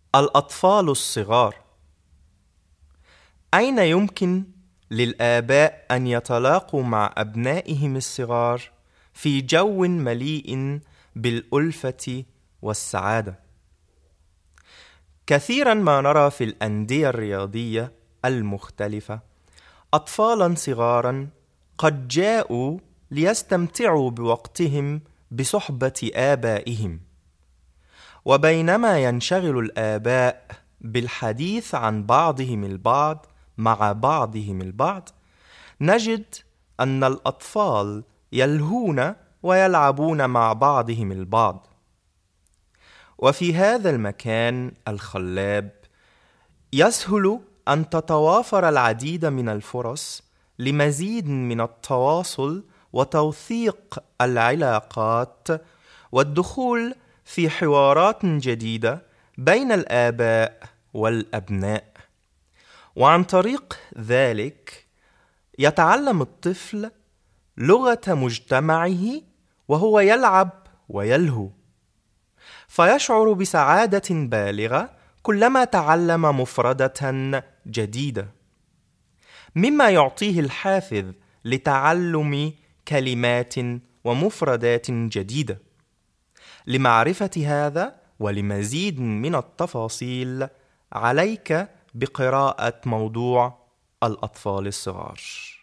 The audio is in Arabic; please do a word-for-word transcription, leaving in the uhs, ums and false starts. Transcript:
الأطفال الصغار. أين يمكن للآباء أن يتلاقوا مع أبنائهم الصغار في جو مليء بالألفة والسعادة؟ كثيرا ما نرى في الأندية الرياضية المختلفة أطفالا صغارا قد جاءوا ليستمتعوا بوقتهم بصحبة آبائهم، وبينما ينشغل الآباء بالحديث عن بعضهم البعض مع بعضهم البعض، نجد أن الأطفال يلهون ويلعبون مع بعضهم البعض. وفي هذا المكان الخلاب يسهل أن تتوافر العديد من الفرص لمزيد من التواصل وتوثيق العلاقات والدخول في حوارات جديدة بين الآباء والأبناء، وعن طريق ذلك يتعلم الطفل لغة مجتمعه وهو يلعب ويلهو، فيشعر بسعادة بالغة كلما تعلم مفردة جديدة، مما يعطيه الحافز لتعلم كلمات ومفردات جديدة. لمعرفة هذا ولمزيد من التفاصيل عليك بقراءة موضوع الأطفال الصغار.